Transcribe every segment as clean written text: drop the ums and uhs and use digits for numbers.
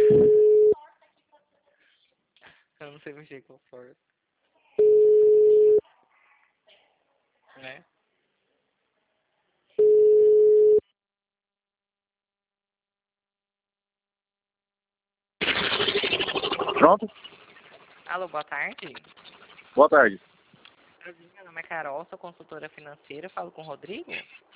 Eu não sei mexer com força. Né? Pronto? Alô, boa tarde. Boa tarde. Meu nome é Carol, sou consultora financeira. Falo com o Rodrigo.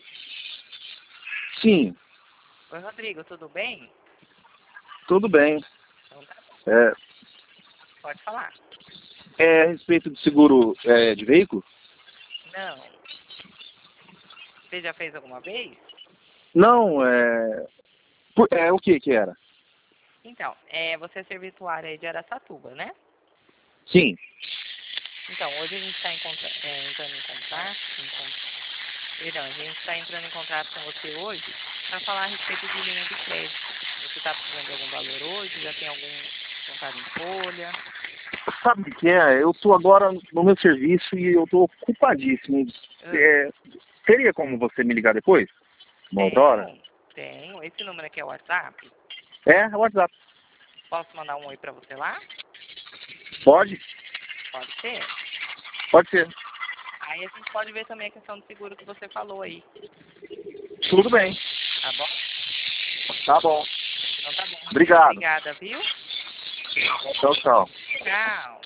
Sim, Oi, Rodrigo, tudo bem? tudo bem. Então tá, É, pode falar. é a respeito de seguro de veículo? Não. Você já fez alguma vez? Não, o que era? Então, você é serviçuário aí de Araçatuba, né? Sim. Então, hoje a gente está entrando em contato, perdão, a gente está entrando em contato com você hoje para falar a respeito de linha de crédito. Você está precisando de algum valor hoje? Já tem algum contado em folha? Sabe o que é? Eu estou agora no meu serviço e eu estou ocupadíssimo. Ah, É, teria como você me ligar depois? Uma outra hora? tenho. Esse número aqui é o WhatsApp. É WhatsApp. Posso mandar um oi para você lá? Pode? Pode ser? Pode ser. Aí a gente pode ver também a questão do seguro que você falou aí, Tudo bem. tá bom? Tá bom. Então tá bom, Rodrigo. Obrigado. Obrigada, viu? Tchau, tchau. Tchau.